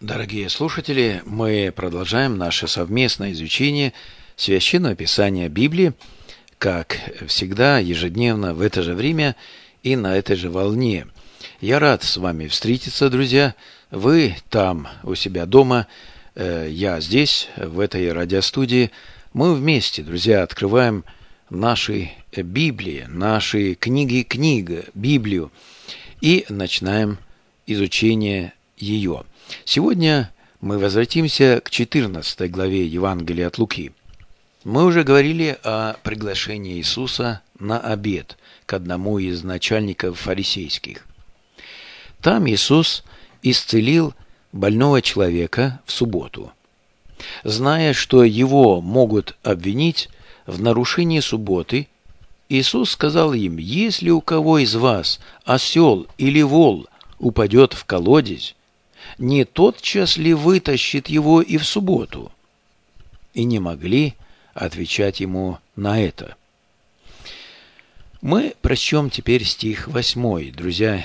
Дорогие слушатели, мы продолжаем наше совместное изучение Священного Писания Библии, как всегда, ежедневно в это же время и на этой же волне. Я рад с вами встретиться, друзья. Вы там, у себя дома, я здесь, в этой радиостудии. Мы вместе, друзья, открываем наши Библии, наши книги, Библию, и начинаем изучение ее. Сегодня мы возвратимся к 14 главе Евангелия от Луки. Мы уже говорили о приглашении Иисуса на обед к одному из начальников фарисейских. Там Иисус исцелил больного человека в субботу. Зная, что его могут обвинить в нарушении субботы, Иисус сказал им: «Если у кого из вас осел или вол упадет в колодезь, не тотчас ли вытащит его и в субботу?» И не могли отвечать ему на это. Мы прочтем теперь стих 8, друзья,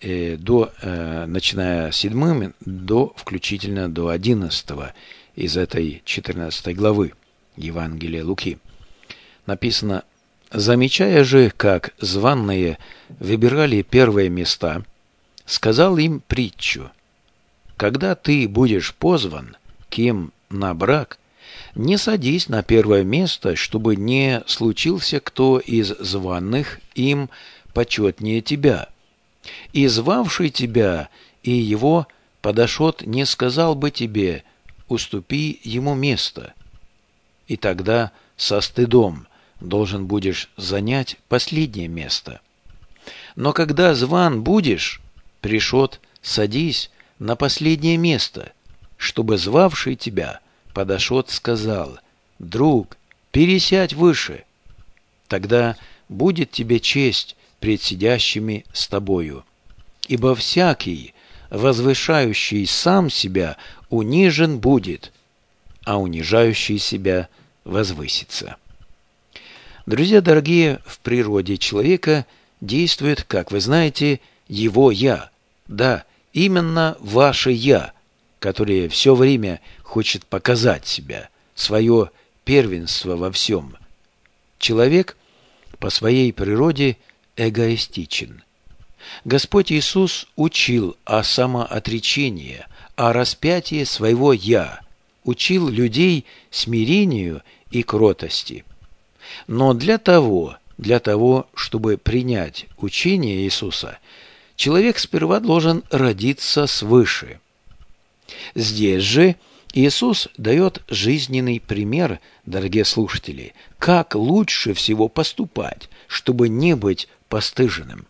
начиная с 7 включительно до 11 из этой 14 главы Евангелия Луки. Написано: «Замечая же, как званые выбирали первые места, сказал им притчу: когда ты будешь позван кем на брак, не садись на первое место, чтобы не случился кто из званых им почетнее тебя. И звавший тебя и его подошот не сказал бы тебе: уступи ему место. И тогда со стыдом должен будешь занять последнее место. Но когда зван будешь, пришот, садись на последнее место, чтобы звавший тебя подошот сказал: друг, пересядь выше. Тогда будет тебе честь пред сидящими с тобою. Ибо всякий, возвышающий сам себя, унижен будет, а унижающий себя возвысится». Друзья дорогие, в природе человека действует, как вы знаете, его «я». Да, именно ваше «я», которое все время хочет показать себя, свое первенство во всем. Человек по своей природе эгоистичен. Господь Иисус учил о самоотречении, о распятии своего «я», учил людей смирению и кротости. Но для того, чтобы принять учение Иисуса, человек сперва должен родиться свыше. Здесь же Иисус дает жизненный пример, дорогие слушатели, как лучше всего поступать, чтобы не быть постыженным.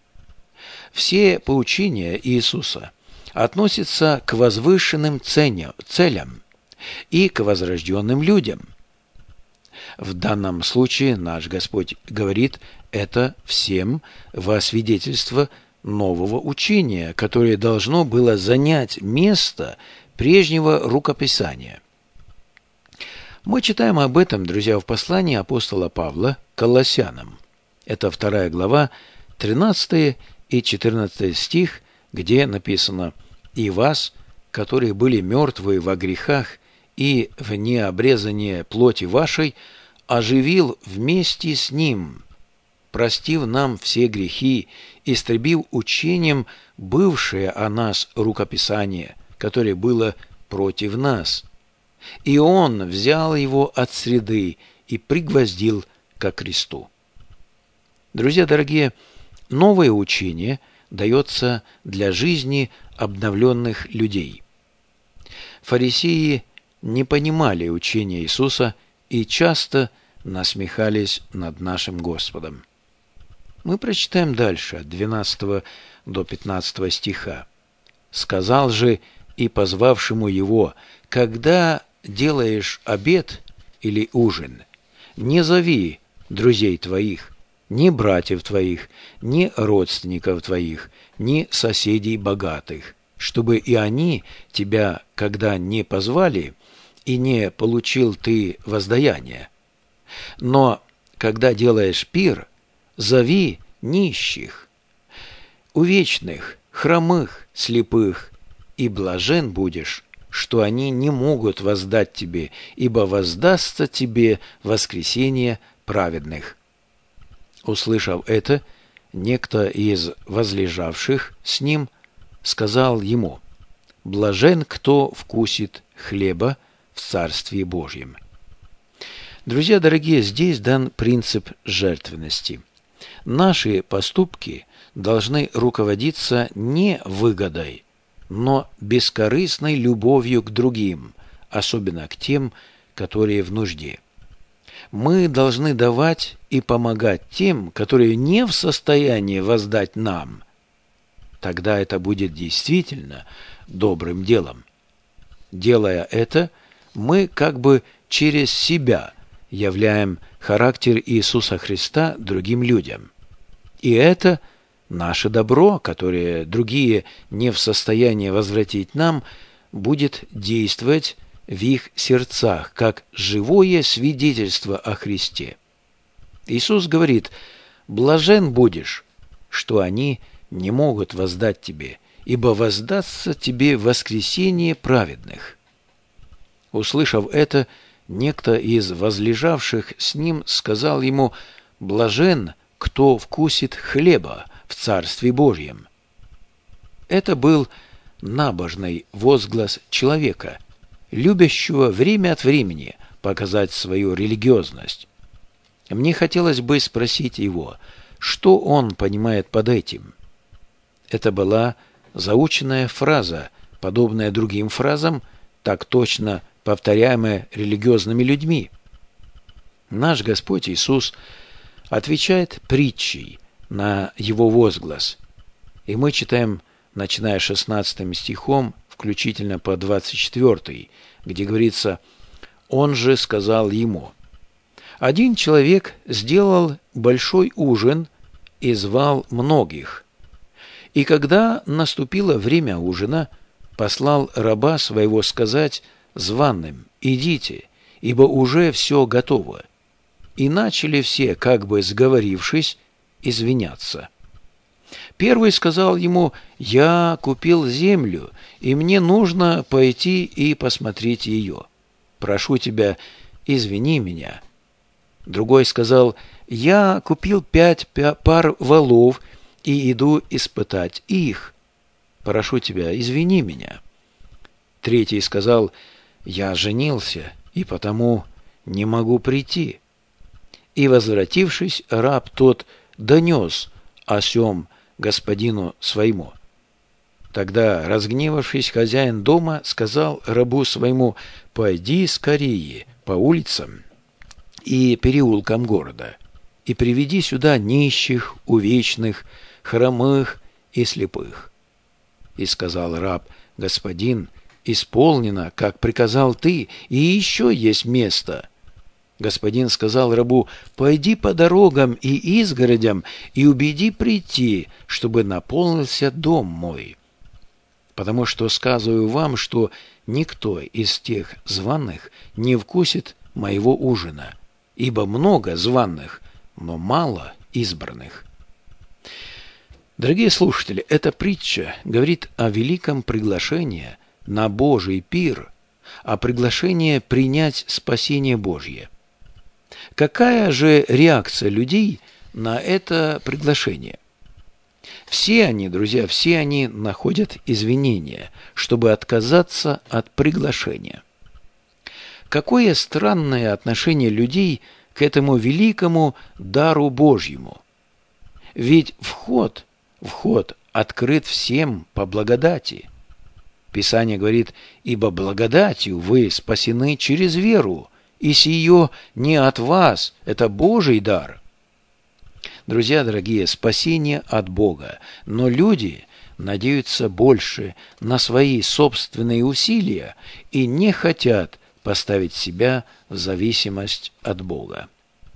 Все поучения Иисуса относятся к возвышенным целям и к возрожденным людям. В данном случае наш Господь говорит это всем во свидетельство нового учения, которое должно было занять место прежнего рукописания. Мы читаем об этом, друзья, в послании апостола Павла к Колоссянам. Это 2 глава, 13 и 14 стих, где написано: «И вас, которые были мертвы во грехах и в необрезании плоти вашей, оживил вместе с Ним, простив нам все грехи, истребив учением бывшее о нас рукописание, которое было против нас. И Он взял его от среды и пригвоздил ко кресту». Друзья дорогие, новое учение дается для жизни обновленных людей. Фарисеи не понимали учения Иисуса и часто насмехались над нашим Господом. Мы прочитаем дальше, от 12 до 15 стиха. «Сказал же и позвавшему его: когда делаешь обед или ужин, не зови друзей твоих, ни братьев твоих, ни родственников твоих, ни соседей богатых, чтобы и они тебя, когда не позвали, и не получил ты воздаяние. Но когда делаешь пир, зови нищих, увечных, хромых, слепых, и блажен будешь, что они не могут воздать тебе, ибо воздастся тебе воскресение праведных». Услышав это, некто из возлежавших с ним сказал ему: «Блажен, кто вкусит хлеба в Царстве Божьем». Друзья дорогие, здесь дан принцип жертвенности. Наши поступки должны руководиться не выгодой, но бескорыстной любовью к другим, особенно к тем, которые в нужде. Мы должны давать и помогать тем, которые не в состоянии воздать нам. Тогда это будет действительно добрым делом. Делая это, мы как бы через себя являем характер Иисуса Христа другим людям. И это наше добро, которое другие не в состоянии возвратить нам, будет действовать в их сердцах, как живое свидетельство о Христе. Иисус говорит: «Блажен будешь, что они не могут воздать тебе, ибо воздастся тебе воскресение праведных». Услышав это, некто из возлежавших с ним сказал ему: «Блажен, кто вкусит хлеба в Царстве Божьем». Это был набожный возглас человека, любящего время от времени показать свою религиозность. Мне хотелось бы спросить его, что он понимает под этим. Это была заученная фраза, подобная другим фразам, так точно повторяемая религиозными людьми. Наш Господь Иисус отвечает притчей на его возглас. И мы читаем, начиная 16 стихом, включительно по 24, где говорится: «Он же сказал ему: один человек сделал большой ужин и звал многих. И когда наступило время ужина, послал раба своего сказать званым: идите, ибо уже все готово. И начали все, как бы сговорившись, извиняться. Первый сказал ему: я купил землю, и мне нужно пойти и посмотреть ее. Прошу тебя, извини меня. Другой сказал: я купил 5 пар волов и иду испытать их. Прошу тебя, извини меня. Третий сказал: я женился, и потому не могу прийти. И, возвратившись, раб тот донес о сем господину своему. Тогда, разгневавшись, хозяин дома сказал рабу своему: пойди скорее по улицам и переулкам города, и приведи сюда нищих, увечных, хромых и слепых. И сказал раб: господин, исполнено, как приказал ты, и еще есть место. Господин сказал рабу: пойди по дорогам и изгородям и убеди прийти, чтобы наполнился дом мой. Потому что сказываю вам, что никто из тех званых не вкусит моего ужина, ибо много званых, но мало избранных». Дорогие слушатели, эта притча говорит о великом приглашении на Божий пир, о приглашении принять спасение Божье. Какая же реакция людей на это приглашение? Все они, друзья, все они находят извинения, чтобы отказаться от приглашения. Какое странное отношение людей к этому великому дару Божьему. Ведь вход открыт всем по благодати. Писание говорит: «Ибо благодатью вы спасены через веру, и сие не от вас, это Божий дар». Друзья дорогие, спасение от Бога, но люди надеются больше на свои собственные усилия и не хотят поставить себя в зависимость от Бога.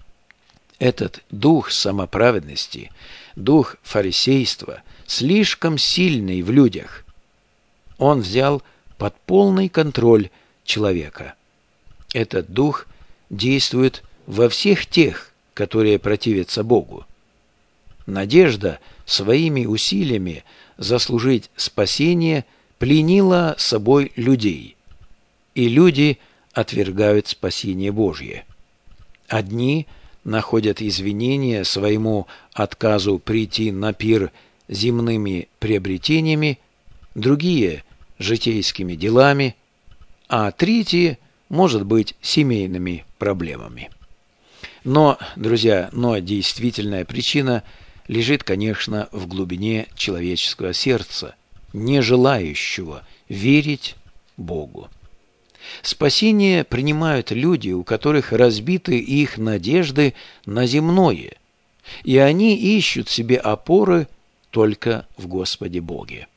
Этот дух самоправедности, дух фарисейства слишком сильный в людях. Он взял под полный контроль человека. Этот дух действует во всех тех, которые противятся Богу. Надежда своими усилиями заслужить спасение пленила собой людей, и люди отвергают спасение Божье. Одни находят извинения своему отказу прийти на пир земными приобретениями, другие – житейскими делами, а третьи, может быть, семейными проблемами. Но, друзья, действительная причина лежит, конечно, в глубине человеческого сердца, не желающего верить Богу. Спасение принимают люди, у которых разбиты их надежды на земное, и они ищут себе опоры только в Господе Боге.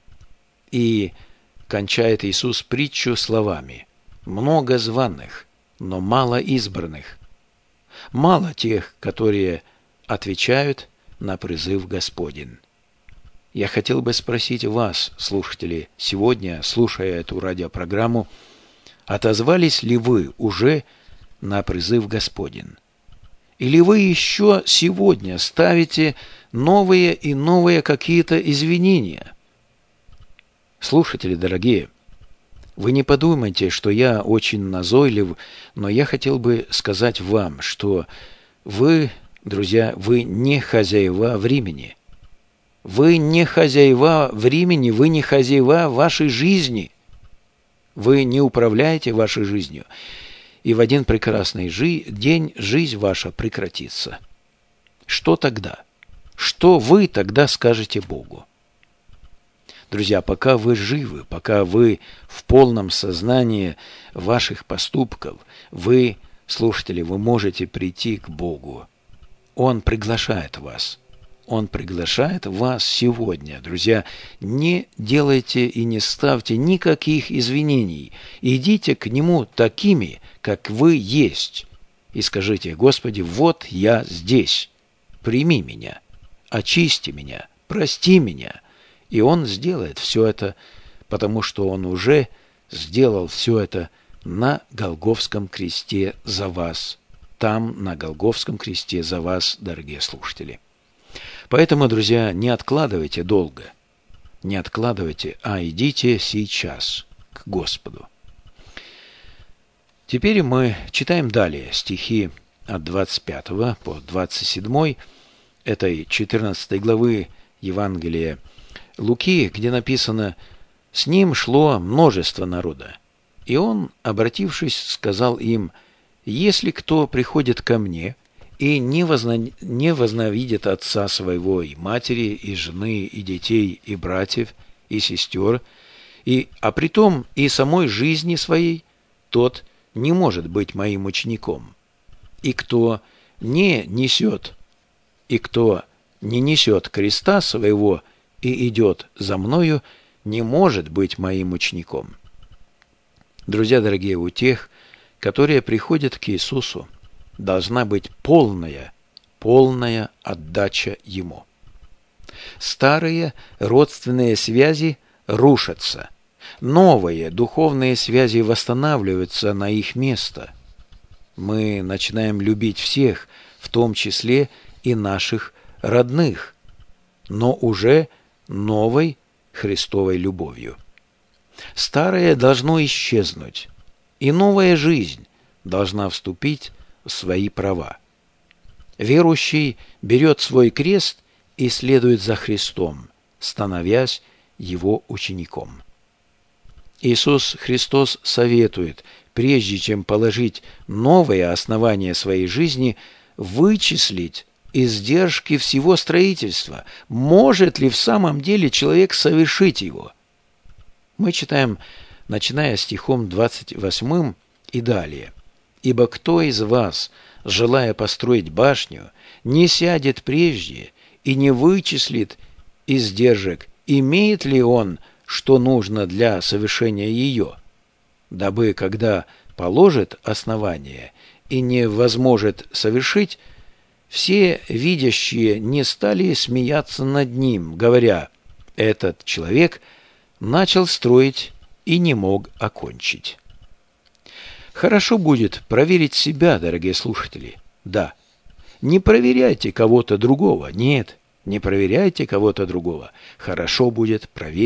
И кончает Иисус притчу словами: «Много званых, но мало избранных, мало тех, которые отвечают на призыв Господень». Я хотел бы спросить вас, слушатели, сегодня, слушая эту радиопрограмму, отозвались ли вы уже на призыв Господень? Или вы еще сегодня ставите новые и новые какие-то извинения? Слушатели дорогие, вы не подумайте, что я очень назойлив, но я хотел бы сказать вам, что вы, друзья, вы не хозяева времени. Вы не хозяева времени, вы не хозяева вашей жизни. Вы не управляете вашей жизнью. И в один прекрасный день жизнь ваша прекратится. Что тогда? Что вы тогда скажете Богу? Друзья, пока вы живы, пока вы в полном сознании ваших поступков, вы, слушатели, вы можете прийти к Богу. Он приглашает вас. Он приглашает вас сегодня. Друзья, не делайте и не ставьте никаких извинений. Идите к Нему такими, как вы есть. И скажите: Господи, вот я здесь. Прими меня, очисти меня, прости меня. И Он сделает все это, потому что Он уже сделал все это на Голгофском кресте за вас. Там, на Голгофском кресте за вас, дорогие слушатели. Поэтому, друзья, не откладывайте долго. Не откладывайте, а идите сейчас к Господу. Теперь мы читаем далее стихи от 25 по 27 этой 14 главы Евангелия Луки, где написано: «С ним шло множество народа, и он, обратившись, сказал им: если кто приходит ко мне и не возненавидит отца своего, и матери, и жены, и детей, и братьев, и сестер, а притом и самой жизни своей, тот не может быть моим учеником. И кто не несет креста своего и идет за мною, не может быть моим учеником». Друзья дорогие, у тех, которые приходят к Иисусу, должна быть полная отдача Ему. Старые родственные связи рушатся, новые духовные связи восстанавливаются на их место. Мы начинаем любить всех, в том числе и наших родных, но уже новой Христовой любовью. Старое должно исчезнуть, и новая жизнь должна вступить в свои права. Верующий берет свой крест и следует за Христом, становясь Его учеником. Иисус Христос советует, прежде чем положить новое основание своей жизни, вычислить издержки всего строительства. Может ли в самом деле человек совершить его? Мы читаем, начиная стихом 28 и далее. «Ибо кто из вас, желая построить башню, не сядет прежде и не вычислит издержек, имеет ли он, что нужно для совершения ее, дабы, когда положит основание и не возможет совершить, все видящие не стали смеяться над ним, говоря: этот человек начал строить и не мог окончить». Хорошо будет проверить себя, дорогие слушатели. Да, не проверяйте кого-то другого. Нет, не проверяйте кого-то другого. Хорошо будет проверить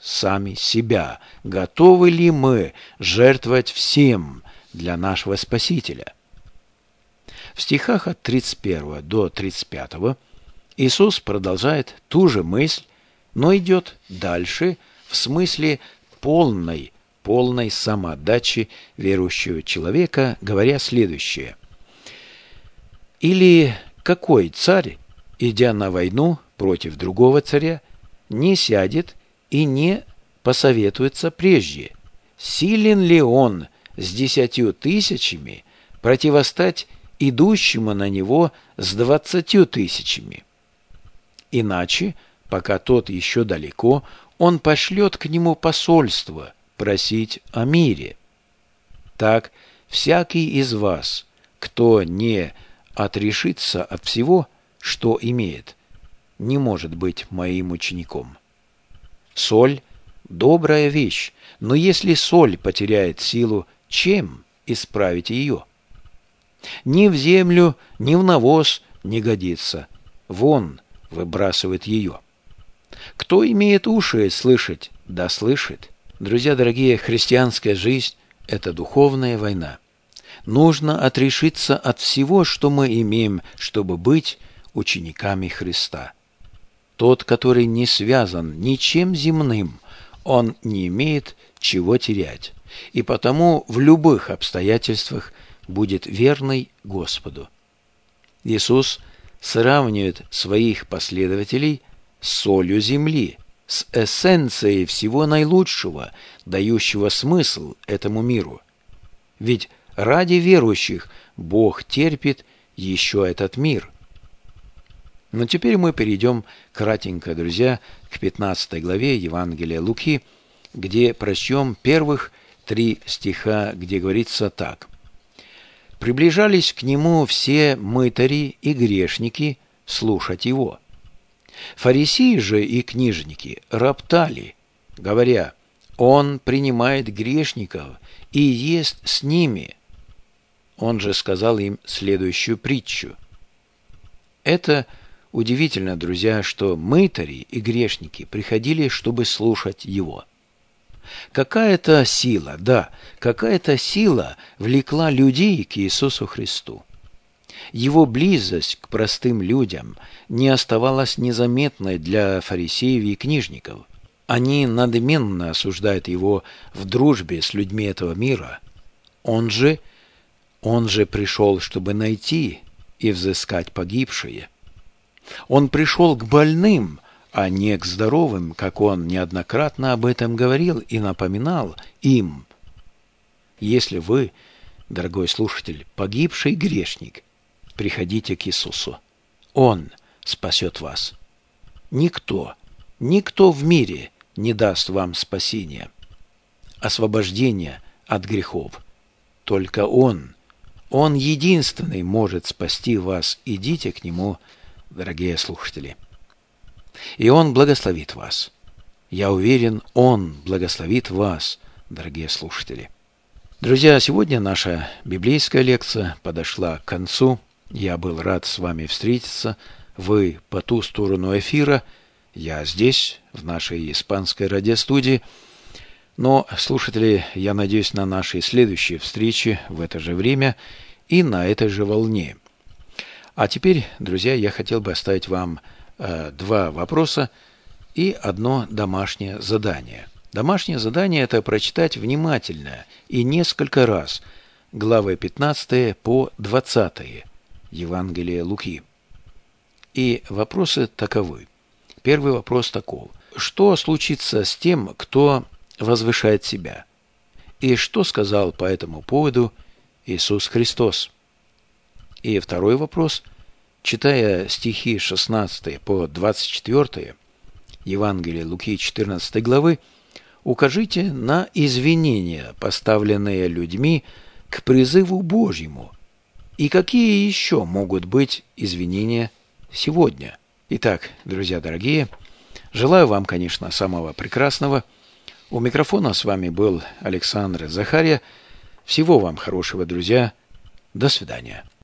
сами себя. Готовы ли мы жертвовать всем для нашего Спасителя? В стихах от 31 до 35 Иисус продолжает ту же мысль, но идет дальше в смысле полной самоотдачи верующего человека, говоря следующее. «Или какой царь, идя на войну против другого царя, не сядет и не посоветуется прежде, силен ли он с 10 000 противостать идущему на него с 20 000? Иначе, пока тот еще далеко, он пошлет к нему посольство просить о мире. Так всякий из вас, кто не отрешится от всего, что имеет, не может быть моим учеником. Соль – добрая вещь, но если соль потеряет силу, чем исправить ее? Ни в землю, ни в навоз не годится. Вон выбрасывает ее. Кто имеет уши слышать, да слышит. Друзья дорогие, христианская жизнь – это духовная война. Нужно отрешиться от всего, что мы имеем, чтобы быть учениками Христа. Тот, который не связан ничем земным, он не имеет чего терять, и потому в любых обстоятельствах будет верный Господу. Иисус сравнивает своих последователей с солью земли, с эссенцией всего наилучшего, дающего смысл этому миру. Ведь ради верующих Бог терпит еще этот мир. Но теперь мы перейдем кратенько, друзья, к 15 главе Евангелия Луки, где прочтем первых 3 стиха, где говорится так. «Приближались к нему все мытари и грешники слушать его. Фарисеи же и книжники роптали, говоря, он принимает грешников и ест с ними. Он же сказал им следующую притчу». Это удивительно, друзья, что мытари и грешники приходили, чтобы слушать его. Какая-то сила, какая-то сила влекла людей к Иисусу Христу. Его близость к простым людям не оставалась незаметной для фарисеев и книжников. Они надменно осуждают его в дружбе с людьми этого мира. Он же пришел, чтобы найти и взыскать погибшие. Он пришел к больным, а не к здоровым, как он неоднократно об этом говорил и напоминал им. Если вы, дорогой слушатель, погибший грешник, приходите к Иисусу. Он спасет вас. Никто в мире не даст вам спасения, освобождения от грехов. Только Он единственный может спасти вас. Идите к Нему, дорогие слушатели. И Он благословит вас. Я уверен, Он благословит вас, дорогие слушатели. Друзья, сегодня наша библейская лекция подошла к концу. Я был рад с вами встретиться. Вы по ту сторону эфира, я здесь, в нашей испанской радиостудии. Но, слушатели, я надеюсь на наши следующие встречи в это же время и на этой же волне. А теперь, друзья, я хотел бы оставить вам 2 вопроса и одно домашнее задание. Домашнее задание – это прочитать внимательно и несколько раз главы 15 по 20 Евангелия Луки. И вопросы таковы. Первый вопрос таков. Что случится с тем, кто возвышает себя? И что сказал по этому поводу Иисус Христос? И второй вопрос. Читая стихи 16 по 24 Евангелия Луки 14 главы, укажите на извинения, поставленные людьми к призыву Божьему. И какие еще могут быть извинения сегодня? Итак, друзья дорогие, желаю вам, конечно, самого прекрасного. У микрофона с вами был Александр Захария. Всего вам хорошего, друзья. До свидания.